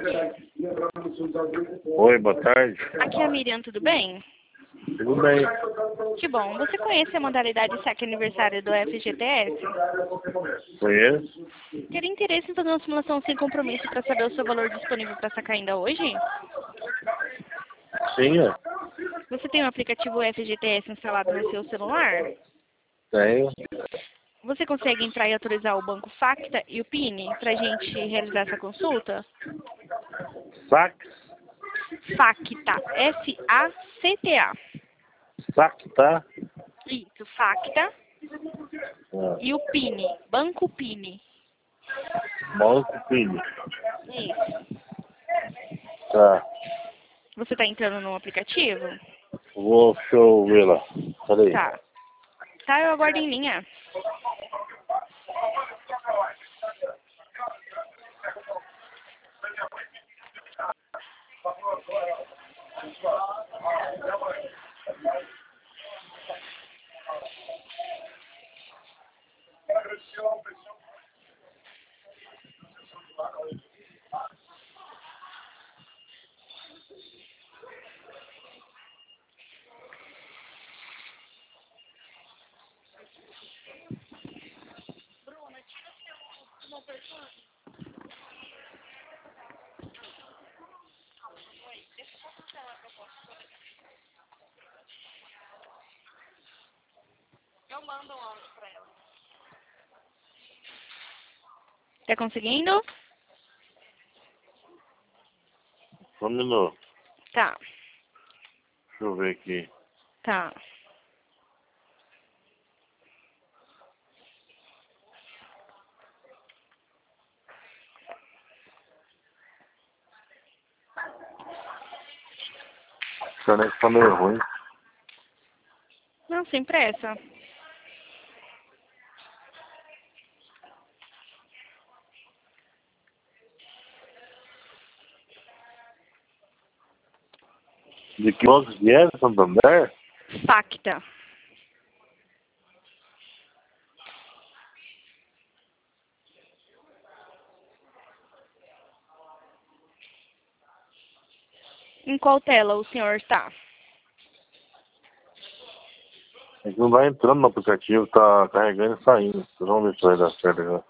Oi, boa tarde. Aqui é a Miriam, tudo bem? Tudo bem. Que bom. Você conhece a modalidade saque aniversário do FGTS? Conheço? Teria interesse em fazer uma simulação sem compromisso para saber o seu valor disponível para sacar ainda hoje? Sim, ó. Você tem o aplicativo FGTS instalado no seu celular? Tenho. Você consegue entrar e autorizar o Banco Facta e o PIN para a gente realizar essa consulta? Sax? Facta, F-A-C-T-A. Sacta? Isso, Facta Ah, e o PIN, Banco PIN. Banco Pini. Isso. Tá. Você está entrando no aplicativo? Deixa eu ver lá. Peraí. Tá. Tá, eu aguardo em linha. Eu mando um áudio para ela. Tá conseguindo? Só um minuto. Tá. Deixa eu ver aqui. Tá. A internet tá meio ruim. Não, sem pressa. De que outros vier, Santander? Facta. Em qual tela o senhor está? É que não vai entrando no aplicativo, tá carregando e saindo. Vamos ver se vai dar certo agora.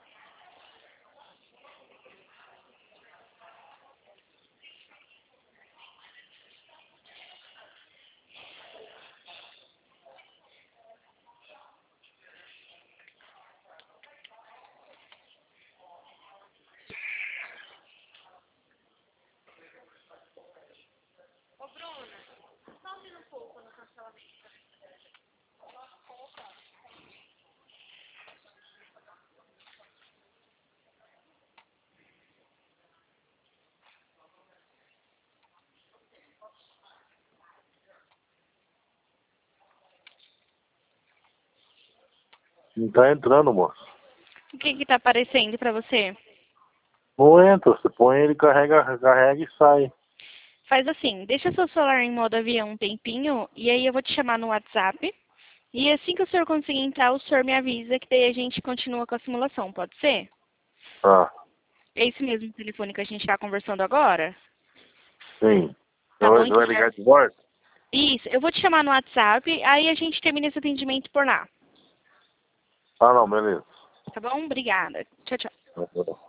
Não tá entrando, moço. O que que tá aparecendo para você? Não entra, você põe ele, carrega e sai. Faz assim, deixa seu celular em modo avião um tempinho e aí eu vou te chamar no WhatsApp. E assim que o senhor conseguir entrar, o senhor me avisa que daí a gente continua com a simulação, pode ser? Ah, É esse mesmo telefone que a gente está conversando agora? sim. Tá bom, Você então. vai ligar de volta? Isso, eu vou te chamar no WhatsApp, aí a gente termina esse atendimento por lá. Ah, não, beleza. Tá bom? Obrigada. Tchau, tchau. Tá bom.